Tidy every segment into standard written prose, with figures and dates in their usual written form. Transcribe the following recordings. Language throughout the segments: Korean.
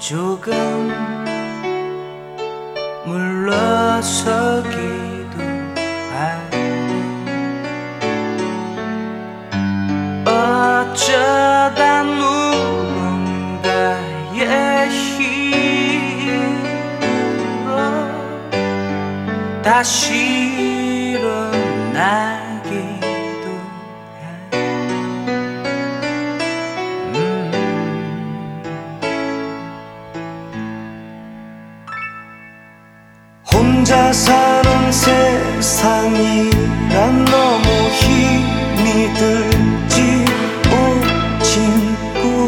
조금 물러서기도 하고 어쩌다 누군가의 힘으로 다시 일어나기도 해. 혼자 사는 세상이란 너무 힘이 들지 오 친구.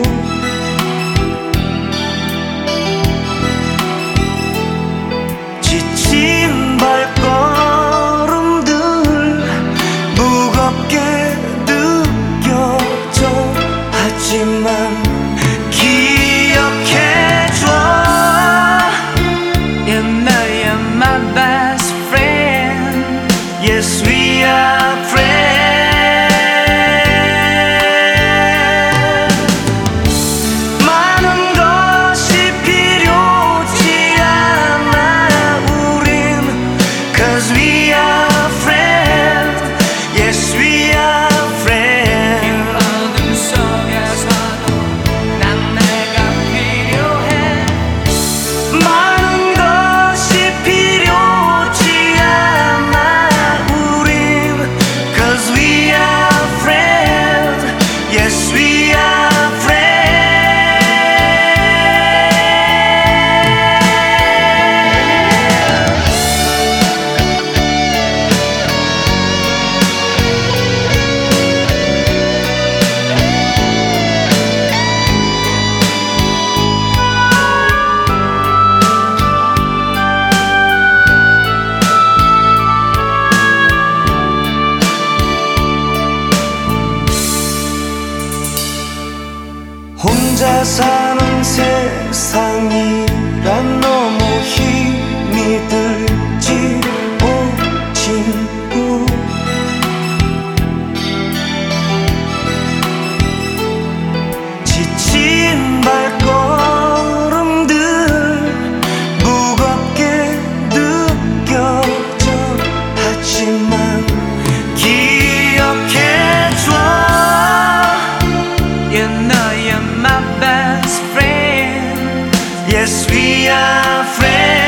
지친 발걸음들 무겁게 느껴져. 하지만 기억해줘. My best friend, yes we are friends. 많은 것이 필요치 않아 우린, 'cause we are friends, yes we are friends. 어둠 속에서도 난 내가 필요해. 많은 것이 필요치 않아 우린, 'cause we are friends, yes we are 혼자 사는 세상이란 너무 힘이 들지 오 친구. 지친 발걸음들 무겁게 느껴져. 하지만 기억해줘. 너야 my best friend, yes we are friends.